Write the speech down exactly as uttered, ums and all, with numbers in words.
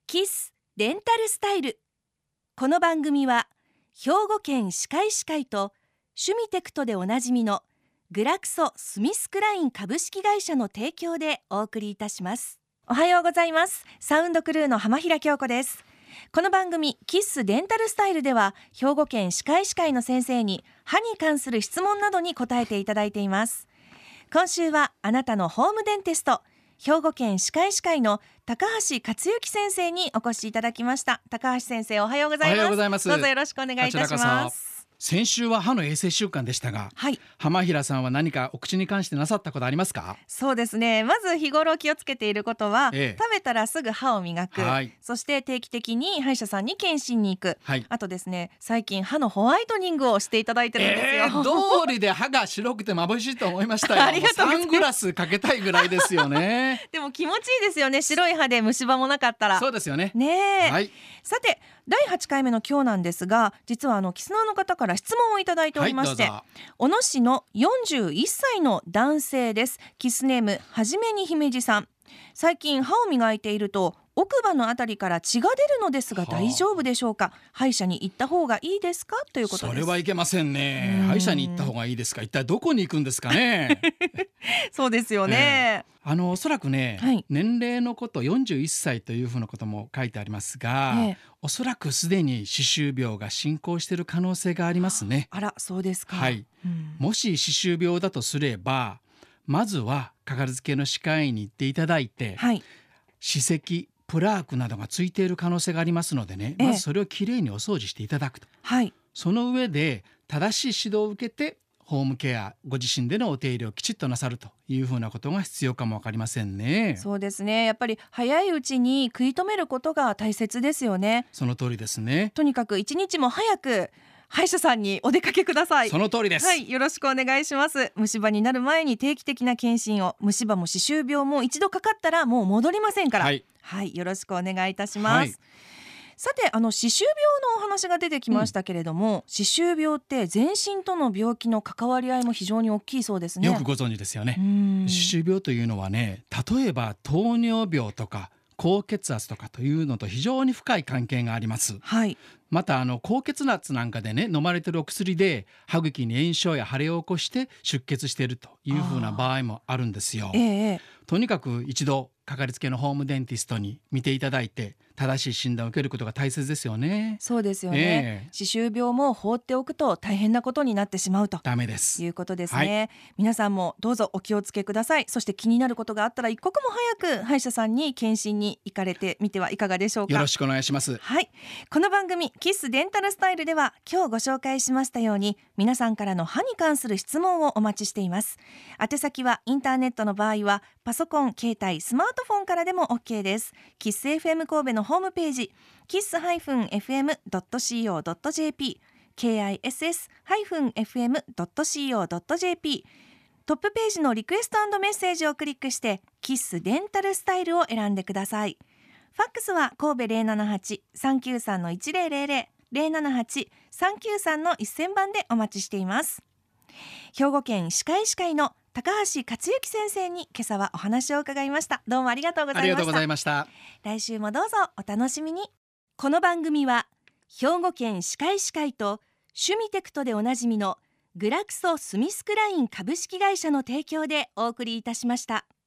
キスデンタルスタイル。この番組は兵庫県歯科医師会とシュミテクトでおなじみのグラクソスミスクライン株式会社の提供でお送りいたします。おはようございます。サウンドクルーの浜平京子です。この番組キッスデンタルスタイルでは兵庫県歯科医師会の先生に歯に関する質問などに答えていただいています。今週はあなたのホームデンテスト、兵庫県歯科医師会の高橋克之先生にお越しいただきました。高橋先生、おはようございます。 おはようございます。 どうぞよろしくお願いいたします。 先週は歯の衛生週間でしたが、はい、浜平さんは何かお口に関してなさったことありますか？ そうですね、まず日頃気をつけていることは、ええ、食べたらすぐ歯を磨く、はい、そして定期的に歯医者さんに検診に行く、はい、あとですね、最近歯のホワイトニングをしていただいてるんですよ、えー、 通りで歯が白くて眩しいと思いましたよ。ありがとうございます。サングラスかけたいぐらいですよねでも気持ちいいですよね、白い歯で虫歯もなかったら。 そうですよね。 ねえ、 はい、さてだいはちかいめの今日なんですが、実はあのキスナーの方から質問をいただいておりまして、はい、小野市のよんじゅういっさいの男性です。キスネームはじめに姫路さん。最近歯を磨いていると奥歯のあたりから血が出るのですが大丈夫でしょうか？歯医者に行った方がいいですか？ということです。 それはいけませんね。歯医者に行った方がいいですか？一体どこに行くんですかねそうですよね、 えー、あのおそらくね、はい、年齢のことよんじゅういっさいというふうなことも書いてありますが、えー、おそらくすでに歯周病が進行している可能性がありますね。 あら、そうですか。 はい、うん、もし歯周病だとすれば、まずはかかりつけの歯科医に行っていただいて、はい、歯石プラークなどがついている可能性がありますのでね、まずそれをきれいにお掃除していただくと、はい、その上で正しい指導を受けてホームケア、ご自身でのお手入れをきちっとなさるというふうなことが必要かもわかりませんね。 そうですね、やっぱり早いうちに食い止めることが大切ですよね。 その通りですね。 とにかく一日も早く歯医者さんにお出かけください。 その通りです。 はい、よろしくお願いします。虫歯になる前に定期的な検診を、虫歯も歯周病も一度かかったらもう戻りませんから、はい、はい、よろしくお願いいたします、はい、さて、あの歯周病のお話が出てきましたけれども、うん、歯周病って全身との病気の関わり合いも非常に大きいそうですね。 よくご存知ですよね。歯周病というのはね、例えば糖尿病とか高血圧とかというのと非常に深い関係があります、はい、またあの高血圧なんかでね、飲まれているお薬で歯茎に炎症や腫れを起こして出血しているというふうな場合もあるんですよ、えー、とにかく一度かかりつけのホームデンティストに見ていただいて正しい診断を受けることが大切ですよね。 そうですよね、えー、歯周病も放っておくと大変なことになってしまうとダメですいうことですね、はい、皆さんもどうぞお気をつけください。そして気になることがあったら一刻も早く歯医者さんに検診に行かれてみてはいかがでしょうか。 よろしくお願いします。 はい、この番組キスデンタルスタイルでは今日ご紹介しましたように皆さんからの歯に関する質問をお待ちしています。宛先はインターネットの場合はパソコン、携帯、スマートフォンからでも OK です。キス エフエム 神戸のホームページキス エフエム ドット シーオー ドット ジェーピー キス エフエム ドット シーオー ドット ジェーピー トップページのリクエスト&メッセージをクリックしてキスデンタルスタイルを選んでください。ファックスは神戸 ゼロななはち さんきゅうさん のいちゼロゼロゼロ ゼロななはち さんきゅうさん のいっせんばんでお待ちしています。兵庫県歯科医師会の高橋克之先生に今朝はお話を伺いました。どうもありがとうございました。 ありがとうございました。 来週もどうぞお楽しみに。この番組は兵庫県歯科医師会とシュミテクトでおなじみのグラクソスミスクライン株式会社の提供でお送りいたしました。